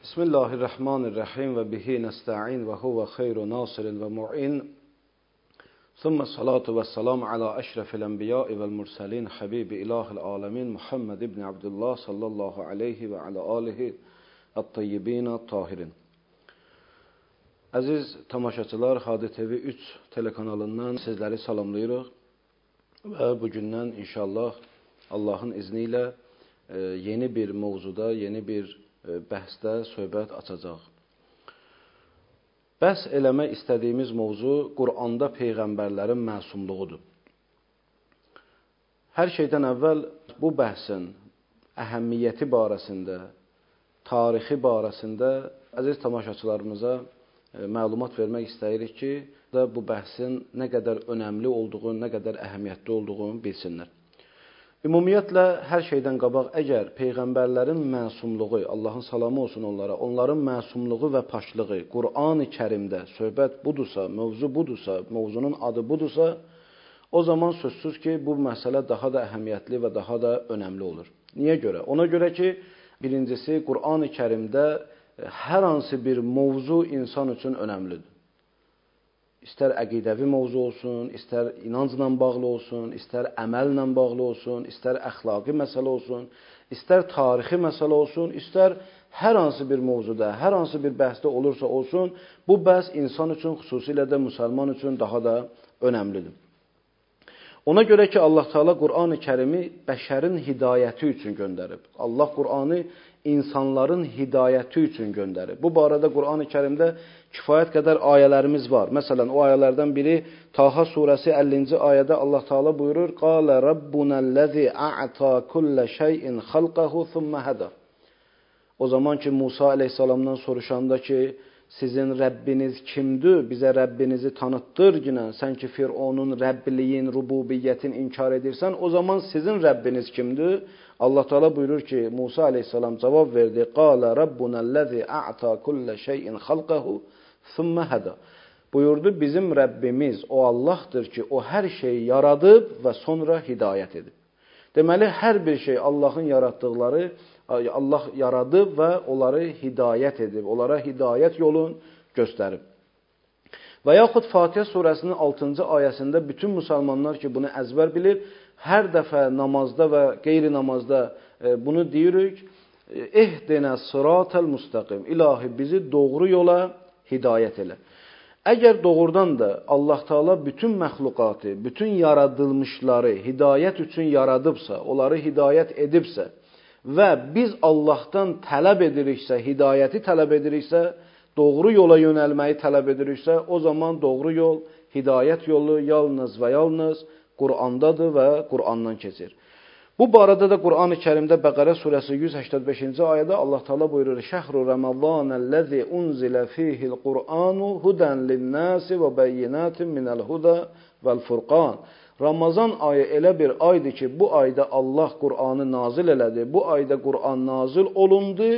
Bismillahirrahmanirrahim və bihi nəsta'in və huvə xeyru nasirin və mu'in. Thumma salatu və salam ala əşrəfil ənbiyai vəl mürsəlin həbibi ilahil aləmin Muhammed ibn Abdullah sallallahu aleyhi və ala alihi at-tayyibin at-tahirin. Əziz tamaşaçılar, Hadi TV 3 telekanalından sizləri salamlayırıq və bugündən inşallah Allahın izni ilə yeni bir mövzuda, yeni bir bəhsdə söhbət açacaq. Bəhs eləmək istədiyimiz mövzu Quranda peyğəmbərlərin məsumluğudur. Hər şeydən əvvəl bu bəhsin əhəmiyyəti barəsində, tarixi barəsində əziz tamaşaçılarımıza məlumat vermək istəyirik ki, bu bəhsin nə qədər önəmli olduğunu, nə qədər əhəmiyyətli olduğunu bilsinlər. Ümumiyyətlə, hər şeydən qabaq, əgər peyğəmbərlərin məsumluğu, Allahın salamı olsun onlara, onların məsumluğu və paşlığı Qur'an-ı Kərimdə söhbət budursa, mövzu budursa, mövzunun adı budursa, o zaman sözsüz ki, bu məsələ daha da əhəmiyyətli və daha da önəmli olur. Niyə görə? Ona görə ki, birincisi, Qur'an-ı Kərimdə hər hansı bir mövzu insan üçün önəmlidir. İstər əqidəvi mövzu olsun, istər inancla bağlı olsun, istər əməllə bağlı olsun, istər əxlaqi məsələ olsun, istər tarixi məsələ olsun, istər hər hansı bir mövzuda, hər hansı bir bəhsdə olursa olsun, bu bəhs insan üçün, xüsusilə də müsəlman üçün daha da önəmlidir. Ona görə ki, Allah Teala Qur'an-ı Kərimi bəşərin hidayəti üçün göndərib. Allah Qur'anı insanların hidayəti üçün göndərib. Bu barədə Qur'an-ı Kərimdə kifayət qədər ayələrimiz var. Məsələn, o ayələrdən biri Taha surəsi 50-ci ayədə Allah Teala buyurur: "Qala rabbunəl-lezî a'ta kulla şeyin xalqahu thumma hada." O zaman ki Musa əleyhissalamdan soruşanda ki, sizin Rəbbiniz kimdir? Bizə Rəbbinizi tanıtdır yine. Sən ki Fironun Rəbliyin, rububiyyətin inkar edirsən, o zaman sizin Rəbbiniz kimdir? Allah Teala buyurur ki, Musa əleyhissalam cavab verdi: "Qala rabbunəl-lezî a'ta kulla şeyin xalqahu thumma hada." Buyurdu, bizim Rəbbimiz o Allahdır ki, o hər şeyi yaradıb və sonra hidayət edib. Deməli, hər bir şey Allahın yaratdıqları Allah yaradıb və onları hidayət edib, onlara hidayət yolunu göstərib. Və yaxud Fatihə surəsinin 6-cı ayəsində bütün müsəlmanlar ki, bunu əzbər bilir, hər dəfə namazda və qeyri-namazda bunu deyirik: "Ehdinə sıratal müstəqim." İlahi, bizi doğru yola hidayət elə. Əgər doğrudan da Allah Teala bütün məxluqatı, bütün yaradılmışları hidayət üçün yaradıbsa, onları hidayət edibsə və biz Allahdan tələb ediriksə, hidayəti tələb ediriksə, doğru yola yönəlməyi tələb ediriksə, o zaman doğru yol, hidayət yolu yalnız və yalnız Qur'andadır və Qur'andan keçir. Bu barədə də Qur'an-ı Kərimdə Bəqərə surəsi 185-ci ayədə Allah Teala buyurur: "Şəhru Ramazanəl-lezî unzilə fîhil Qur'anu hudən lin-nâsi və bəyyinatin minəl-huda vəl-furqan." Ramazan ayı elə bir aydır ki, bu ayda Allah Qur'anı nazil elədi. Bu ayda Qur'an nazil olundu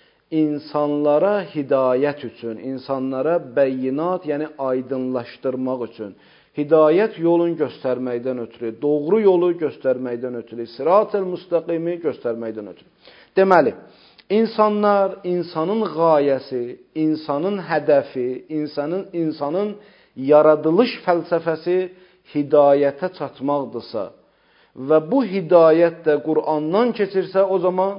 insanlara hidayət üçün, insanlara bəyyinat, yəni aydınlaşdırmaq üçün. Hidayət yolunu göstərməkdən ötürü, doğru yolu göstərməkdən ötürü, sırat- el müstəqimi göstərməkdən ötürü. Deməli, insanlar, insanın qayəsi, insanın hədəfi, insanın yaradılış fəlsəfəsi hidayətə çatmaqdırsa və bu hidayət də Qur'andan keçirsə, o zaman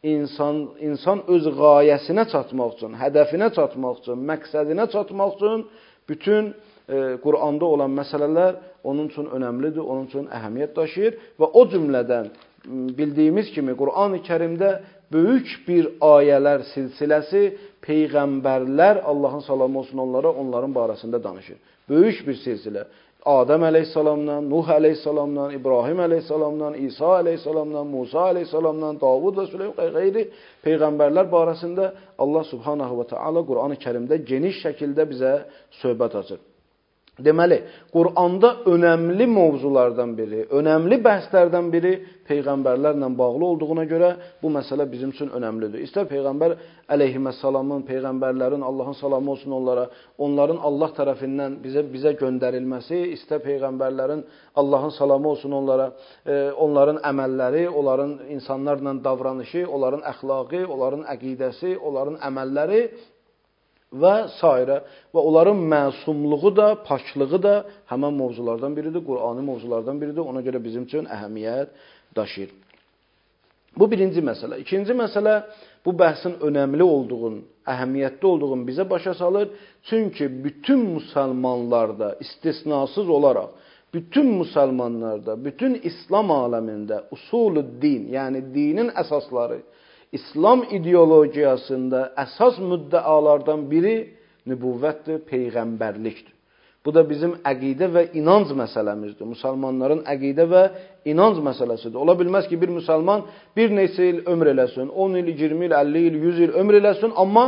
insan öz qayəsinə çatmaq üçün, hədəfinə çatmaq üçün, məqsədinə çatmaq üçün bütün Qur'anda olan məsələlər onun üçün önəmlidir, onun üçün əhəmiyyət daşıyır və o cümlədən bildiyimiz kimi Qur'an-ı Kərimdə böyük bir ayələr silsiləsi peyğəmbərlər, Allahın salamı olsun onlara, onların barəsində danışır. Böyük bir silsilə. Adəm əleyhissalamdan, Nuh əleyhissalamdan, İbrahim əleyhissalamdan, İsa əleyhissalamdan, Musa əleyhissalamdan, Davud və Süleyman qeyri peyğəmbərlər barəsində Allah subhanahu və teala Qur'an-ı Kərimdə geniş şəkildə bizə söhbət açır. Deməli, Quranda önəmli mövzulardan biri, önəmli bəhslərdən biri peyğəmbərlərlə bağlı olduğuna görə bu məsələ bizim üçün önəmlidir. İstər peyğəmbər əleyhissalamın, peyğəmbərlərin Allahın salamı olsun onlara, onların Allah tərəfindən bizə göndərilməsi, istər peyğəmbərlərin Allahın salamı olsun onlara, onların əməlləri, onların insanlarla davranışı, onların əxlaqı, onların əqidəsi, onların əməlləri və s. və onların məsumluğu da, paçlığı da həmən mövzulardan biridir, Qurani mövzulardan biridir. Ona görə bizim üçün əhəmiyyət daşıyır. Bu birinci məsələ. İkinci məsələ, bu bəhsin önəmli olduğunu, əhəmiyyətli olduğunu bizə başa salır. Çünki bütün müsəlmanlarda, istisnasız olaraq, bütün müsəlmanlarda, bütün İslam aləmində usulü din, yəni dinin əsasları, İslam ideologiyasında əsas müddəalardan biri nübüvvətdir, peyğəmbərlikdir. Bu da bizim əqidə və inanc məsələmizdir. Müsəlmanların əqidə və inanc məsələsidir. Ola bilməz ki, bir müsəlman bir neçə il ömr eləsin, 10 il, 20 il, 50 il, 100 il ömr eləsin, amma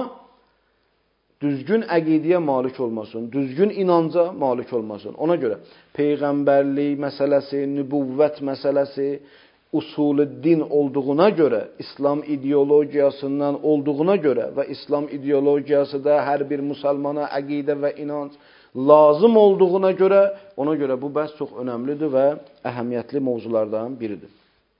düzgün əqidəyə malik olmasın, düzgün inanca malik olmasın. Ona görə peyğəmbərlik məsələsi, nübüvvət məsələsi, usulü din olduğuna görə, İslam ideologiyasından olduğuna görə və İslam ideologiyası da hər bir müsəlmana əqidə və inanc lazım olduğuna görə, ona görə bu bəhs çox önəmlidir və əhəmiyyətli mövzulardan biridir.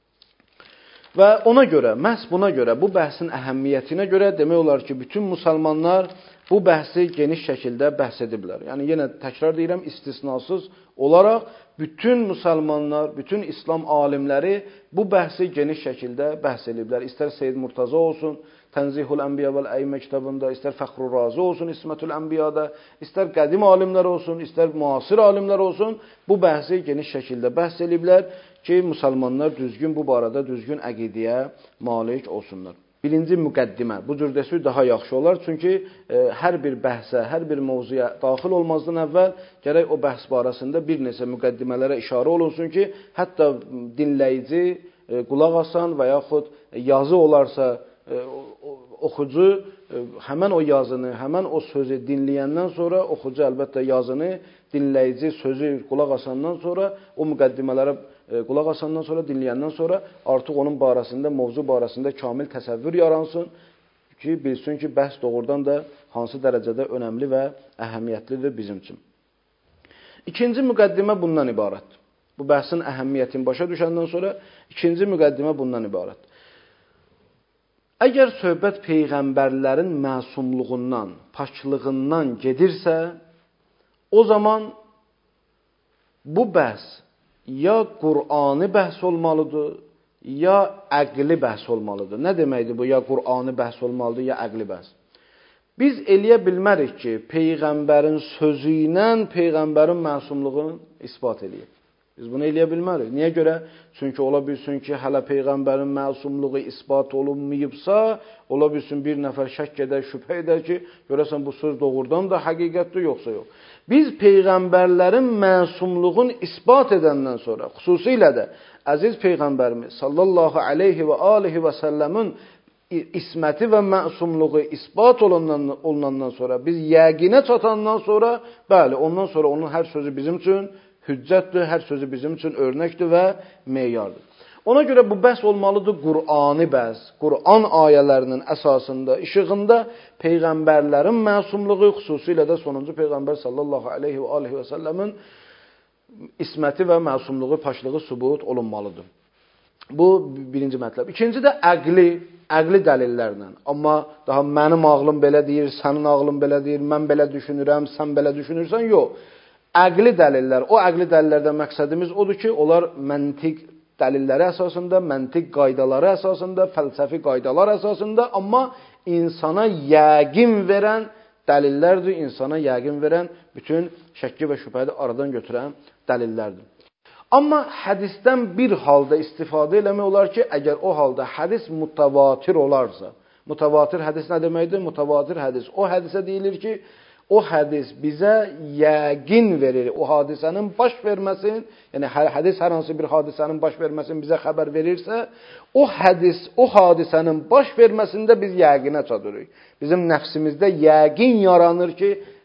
Və ona görə, məhz buna görə, bu bəhsin əhəmiyyətinə görə demək olar ki, bütün müsəlmanlar bu bəhsi geniş şəkildə bəhs ediblər. Yəni, yenə təkrar deyirəm, istisnasız olaraq bütün müsəlmanlar, bütün İslam alimləri bu bəhsi geniş şəkildə bəhs ediblər. İstər Seyyid Murtaza olsun, Tənzihul Ənbiya vəl Əymə kitabında, istər Fəxrur Razi olsun, İsmətül Ənbiyada, istər qədim alimlər olsun, istər müasir alimlər olsun, bu bəhsi geniş şəkildə bəhs ediblər ki, müsəlmanlar düzgün bu barədə düzgün əqidəyə malik olsunlar. Birinci müqəddimə, bu cür desək daha yaxşı olar, çünki hər bir bəhsə, hər bir mövzuya daxil olmazdan əvvəl gərək o bəhs barəsində bir neçə müqəddimələrə işarə olunsun ki, hətta dinləyici, qulaq asan və yaxud yazı olarsa oxucu həmən o yazını, həmən o sözü dinləyəndən sonra oxucu əlbəttə yazını, dinləyici sözü qulaq asandan sonra o müqəddimələrə qulaq asandan sonra, dinləyəndən sonra artıq onun barəsində, mövzu barəsində kamil təsəvvür yaransın ki, bilsin ki, bəhs doğrudan da hansı dərəcədə önəmli və əhəmiyyətlidir bizim üçün. İkinci müqəddimə bundan ibarətdir. Bu bəhsin əhəmiyyətini başa düşəndən sonra ikinci müqəddimə bundan ibarətdir. Əgər söhbət peyğəmbərlərin məsumluğundan, paçlığından gedirsə, o zaman bu bəhs ya Qur'ani bəhs olmalıdır, ya əqli bəhs olmalıdır. Nə deməkdir bu? Ya Qur'ani bəhs olmalıdır, ya əqli bəhs. Biz eləyə bilmərik ki, peyğəmbərin sözü ilə peyğəmbərin məsumluğunu isbat eləyək. Biz bunu eləyə bilmərik. Niyə görə? Çünki ola bilsin ki, hələ peyğəmbərin məsumluğu isbat olunmayıbsa, ola bilsin bir nəfər şəkk edər, şübhə edər ki, görəsən bu söz doğrudan da həqiqətdir, yoxsa yox. Biz peyğəmbərlərin məsumluğunu isbat edəndən sonra, xüsusilə də əziz peyğəmbərimiz sallallahu aleyhi və alihi və səlləmin isməti və məsumluğu isbat olunandan sonra, biz yəqinə çatandan sonra, bəli, ondan sonra onun hər sözü bizim üçün hüccətdir, hər sözü bizim üçün örnəkdir və meyardır. Ona görə bu bəhs olmalıdır Qur'ani bəhs, Qur'an ayələrinin əsasında, işığında peyğəmbərlərin məsumluğu, xüsusilə də sonuncu peyğəmbər sallallahu aleyhi və alihi və səlləmin isməti və məsumluğu, paçlığı sübut olunmalıdır. Bu birinci mətləb. İkinci də əqli dəlillərlə. Amma daha mənim ağlım belə deyir, sənin ağlın belə deyir, mən belə düşünürəm, sən belə düşünürsən, yox. Əqli dəlillər, o əqli dəlillərdən məqsədimiz odur ki, onlar məntiq dəlilləri əsasında, məntiq qaydaları əsasında, fəlsəfi qaydalar əsasında, amma insana yəqin verən dəlillərdir, insana yəqin verən bütün şəkki və şübhəni aradan götürən dəlillərdir. Amma hədisdən bir halda istifadə eləmək olar ki, əgər o halda hədis mutavatir olarsa, mutavatir hədis nə deməkdir? Mutavatir hədis. O hədisə deyilir ki, o hədis bizə yəqin verir, o hadisənin baş verməsin, yəni hədis hər hansı bir hadisənin baş verməsin bizə xəbər verirsə, o hədis, o hadisənin baş verməsində biz yəqinə çatırıq. Bizim nəfsimizdə yəqin yaranır ki,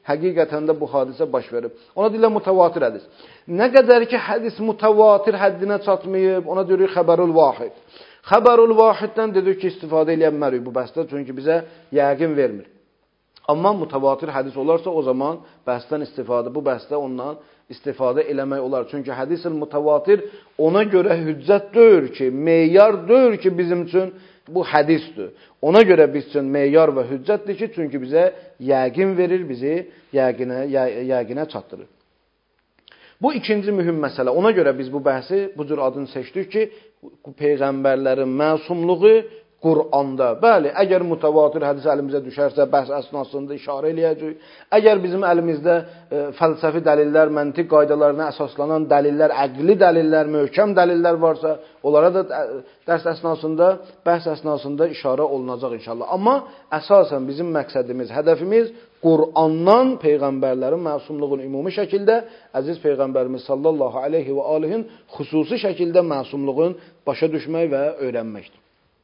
həqiqətən də bu hadisə baş verib. Ona deyirlər mütəvatir hədis. Nə qədər ki, hədis mütəvatir həddinə çatmayıb, ona deyirik xəbərul vahid. Xəbərul vahiddən dedik ki, istifadə edə bilmərik bu bəhsdə, çünki bizə yəqin vermir. Amma mütəvatir hədis olarsa, o zaman bəhsdən istifadə, bu bəhsdə ondan istifadə eləmək olar. Çünki hədis-ül mütəvatir ona görə hüccət deyil ki, meyar deyil ki, bizim üçün bu hədisdir. Ona görə biz üçün meyar və hüccətdir ki, çünki bizə yəqin verir, bizi yəqinə çatdırır. Bu ikinci mühüm məsələ. Ona görə biz bu bəhsi bu cür adını seçdik ki, peyğəmbərlərin məsumluğu Quranda. Bəli, əgər mütəvatir hədis əlimizə düşərsə, bəhs əsnasında işarə eləyəcək. Əgər bizim əlimizdə fəlsəfi dəlillər, məntiq qaydalarına əsaslanan dəlillər, əqli dəlillər, möhkəm dəlillər varsa, onlara da dərs əsnasında, bəhs əsnasında işarə olunacaq inşallah. Amma əsasən bizim məqsədimiz, hədəfimiz Qur'andan peyğəmbərlərin məsumluğunu ümumi şəkildə, əziz peyğəmbərimiz sallallahu aleyhi və alihin xüsusi şəkildə məsumluğun başa düşmək və öyrənməkdir.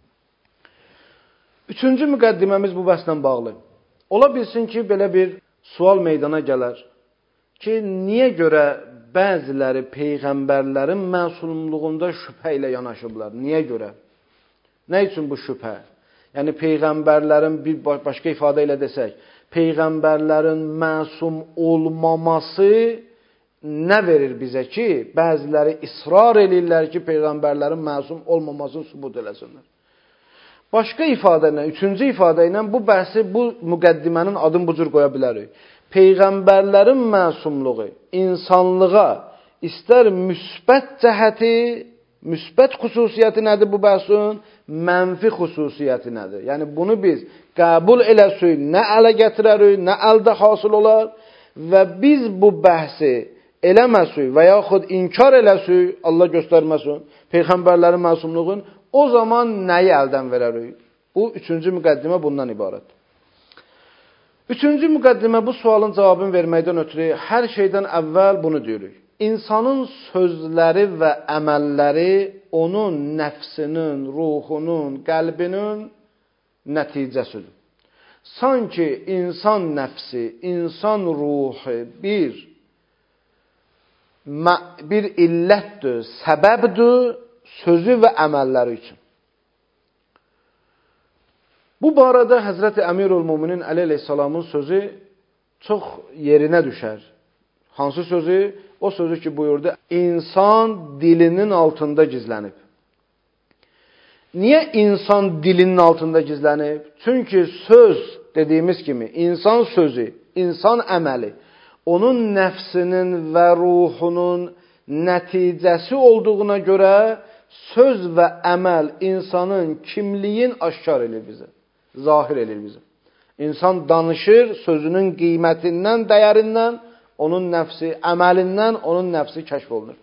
Üçüncü müqəddiməmiz bu bəhslə bağlı. Ola bilsin ki, belə bir sual meydana gələr ki, niyə görə bəziləri peyğəmbərlərin məsumluğunda şübhə ilə yanaşıblar? Niyə görə? Nə üçün bu şübhə? Yəni, peyğəmbərlərin bir başqa ifadə ilə desək, peyğəmbərlərin məsum olmaması nə verir bizə ki, bəziləri israr edirlər ki, peyğəmbərlərin məsum olmamasını sübut eləsinlər. Başqa ifadə ilə, üçüncü ifadə ilə bu bəhsi, bu müqəddimənin adını bu cür qoya bilərik. Peyğəmbərlərin məsumluğu insanlığa istər müsbət cəhəti, müsbət xüsusiyyəti nədir bu bəhsin, mənfi xüsusiyyəti nədir? Yəni, bunu biz qəbul eləsək, nə ələ gətirərik, nə əldə hasıl olar və biz bu bəhsi eləməsək və yaxud inkar eləsək, Allah göstərməsin, peyğəmbərlərin məsumluğun, o zaman nəyi əldən verərik? Bu, üçüncü müqəddimə bundan ibarət. Üçüncü müqəddimə bu sualın cavabını verməkdən ötürü hər şeydən əvvəl bunu deyirik. İnsanın sözləri və əməlləri onun nəfsinin, ruhunun, qəlbinin nəticəsidir. Sanki insan nəfsi, insan ruhu bir illətdir, səbəbdir, sözü və əməlləri üçün. Bu barədə Həzrəti Əmirül-Müminin əleyhissalamın sözü çox yerinə düşər. Hansı sözü? O sözü ki buyurdu, insan dilinin altında gizlənib. Niyə insan dilinin altında gizlənib? Çünki söz dediyimiz kimi, insan sözü, insan əməli, onun nəfsinin və ruhunun nəticəsi olduğuna görə söz və əməl insanın kimliyin aşkar edir bizə, zahir edir bizə. İnsan danışır, sözünün qiymətindən, dəyərindən, onun nəfsi, əməlindən onun nəfsi kəşf olunur.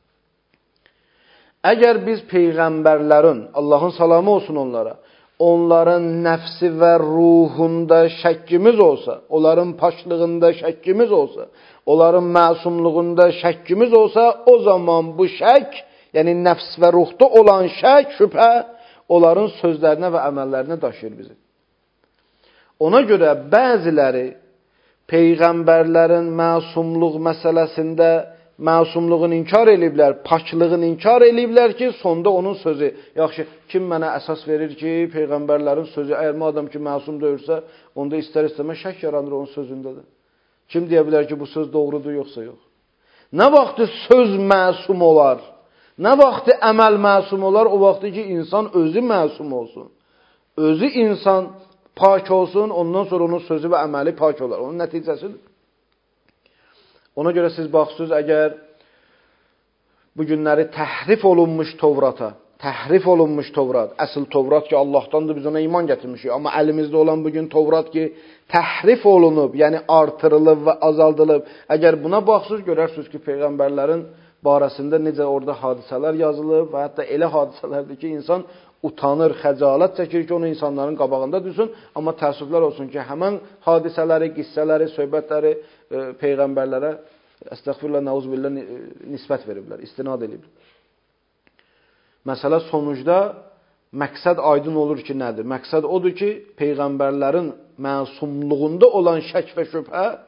Əgər biz peyğəmbərlərin, Allahın salamı olsun onlara, onların nəfsi və ruhunda şəkkimiz olsa, onların paşlığında şəkkimiz olsa, onların məsumluğunda şəkkimiz olsa, o zaman bu şək, yəni nəfs və ruhda olan şək, şübhə, onların sözlərinə və əməllərinə daşıyır bizi. Ona görə bəziləri peyğəmbərlərin məsumluq məsələsində məsumluğunu inkar eləyiblər, paklığını inkar eləyiblər ki, sonda onun sözü, yaxşı, kim mənə əsas verir ki, peyğəmbərlərin sözü, əgər madəm ki, məsum deyirsə, onda istər-istəmə şək yaranır onun sözündədir. Kim deyə bilər ki, bu söz doğrudur, yoxsa yox? Nə vaxtı söz məsum olar? Nə vaxtı əməl məsum olar? O vaxtı ki, insan özü məsum olsun. Özü insan pak olsun, ondan sonra onun sözü və əməli pak olar. Onun nəticəsidir. Ona görə siz baxsınız, əgər bu günləri təhrif olunmuş Tovrata, təhrif olunmuş Tovrat, əsl Tovrat ki, Allahdandır, biz ona iman gətirmişik. Amma əlimizdə olan bugün Tovrat ki, təhrif olunub, yəni artırılıb və azaldılıb. Əgər buna baxsınız, görərsiniz ki, peyğəmbərlərin barəsində necə orada hadisələr yazılıb və hətta elə hadisələrdir ki, insan utanır, xəcalət çəkir ki, onu insanların qabağında düşsün. Amma təəssüflər olsun ki, həmən hadisələri, qissələri, söhbətləri peyğəmbərlərə, əstəğfirullah, nəuzubillah, nisbət veriblər, istinad ediblər. Məsələ sonucda məqsəd aydın olur ki, nədir? Məqsəd odur ki, peyğəmbərlərin məsumluğunda olan şək və şübhə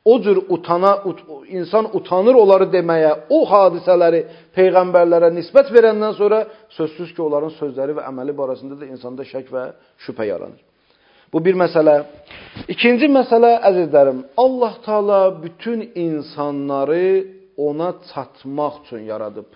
o cür insan utanır onları deməyə, o hadisələri peyğəmbərlərə nisbət verəndən sonra sözsüz ki, onların sözləri və əməli barəsində də insanda şək və şübhə yaranır. Bu bir məsələ. İkinci məsələ, əzizlərim, Allah Taala bütün insanları ona çatmaq üçün yaradıb.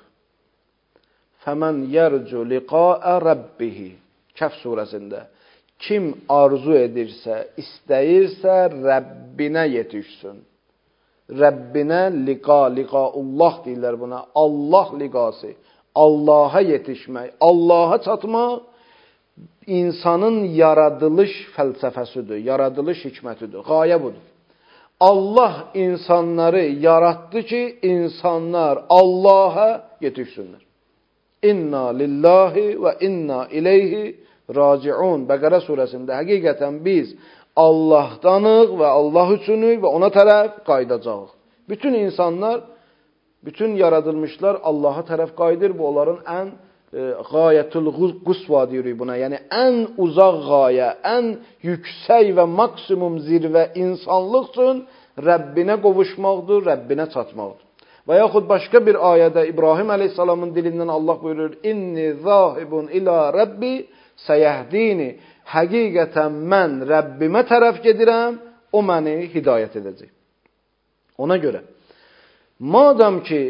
Fəmən yərcu liqa'a rabbihi. Kəf surəsində. Kim arzu edirsə, istəyirsə Rəbbinə yetişsin. Rəbbinə liqaullah deyirlər buna. Allah liqası. Allaha yetişmək, Allaha çatmaq insanın yaradılış fəlsəfəsidir, yaradılış hikmətidir. Qayə budur. Allah insanları yaratdı ki, insanlar Allaha yetişsinlər. İnna lillahi və inna ileyhi raciun. Bəqərə surəsində həqiqətən biz Allahdanıq və Allah üçünük və ona tərəf qayıdacağıq. Bütün insanlar, bütün yaradılmışlar Allaha tərəf qayıdır. Bu onların ən qayətül qusva deyirik buna. Yəni ən uzaq qayə, ən yüksək və maksimum zirvə insanlıq üçün Rəbbinə qovuşmaqdır, Rəbbinə çatmaqdır. Və yaxud başqa bir ayədə İbrahim əleyhissalamın dilindən Allah buyurur: "İnni zahibun ila Rabbi səyəhdini." Həqiqətən mən Rəbbimə tərəf gedirəm, o məni hidayət edəcək. Ona görə madam ki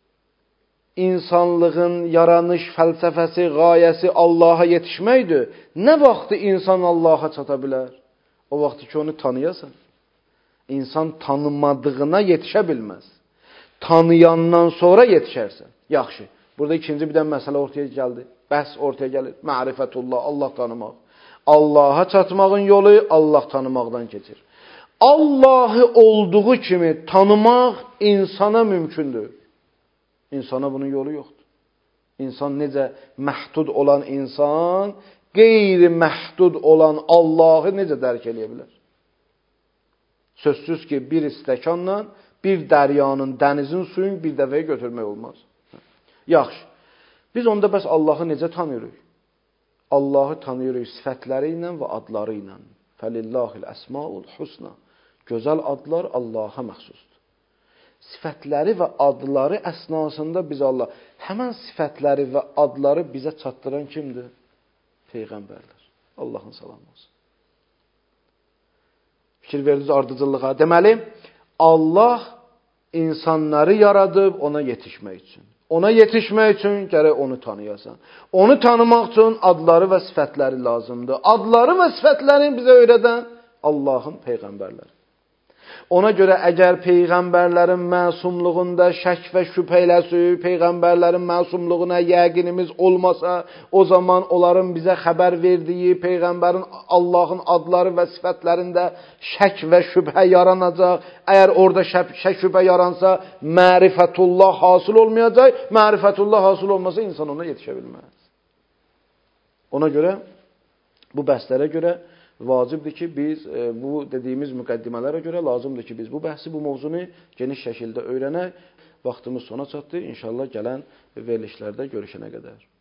insanlığın yaranış fəlsəfəsi, qayəsi Allaha yetişməkdir, nə vaxtı insan Allaha çata bilər? O vaxtı ki onu tanıyasan. İnsan tanımadığına yetişə bilməz. Tanıyandan sonra yetişərsən. Yaxşı. Burada ikinci bir dən məsələ ortaya gəldi. Bəhs ortaya gəlir. Ma'rifətullah, Allah tanımaq. Allaha çatmağın yolu Allah tanımaqdan keçir. Allahı olduğu kimi tanımaq insana mümkündür. İnsana bunun yolu yoxdur. İnsan necə məhdud olan insan, qeyri-məhdud olan Allahı necə dərk edə bilər? Sözsüz ki, bir stəkanla bir dəryanın, dənizin suyunu bir dəfəyə götürmək olmaz. Yaxşı. Biz onda bəs Allahı necə tanıyırıq? Allahı tanıyırıq sifətləri ilə və adları ilə. Fəlillahil əsmaul husna. Gözəl adlar Allaha məxsusdur. Sifətləri və adları əsnasında biz Allah, həmən sifətləri və adları bizə çatdıran kimdir? Peyğəmbərlər. Allahın salamı olsun. Fikir verdiniz ardıcıllığa. Deməli, Allah insanları yaradıb ona yetişmək üçün. Ona yetişmək üçün gərək onu tanıyasan. Onu tanımaq üçün adları və sifətləri lazımdır. Adları və sifətlərini bizə öyrədən Allahın peyğəmbərləri. Ona görə əgər peyğəmbərlərin məsumluğunda şək və şübhə eləsək, peyğəmbərlərin məsumluğuna yəqinimiz olmasa, o zaman onların bizə xəbər verdiyi peyğəmbərin Allahın adları və sifətlərində şək və şübhə yaranacaq. Əgər orada şək şübhə yaransa, mərifətullah hasıl olmayacaq. Mərifətullah hasıl olmasa insan ona yetişə bilməz. Ona görə bu bəhslərə görə vacibdir ki, biz bu dediyimiz müqəddimələrə görə lazımdır ki, biz bu bəhsi, bu mövzunu geniş şəkildə öyrənək. Vaxtımız sona çatdı. İnşallah gələn verilişlərdə görüşənə qədər.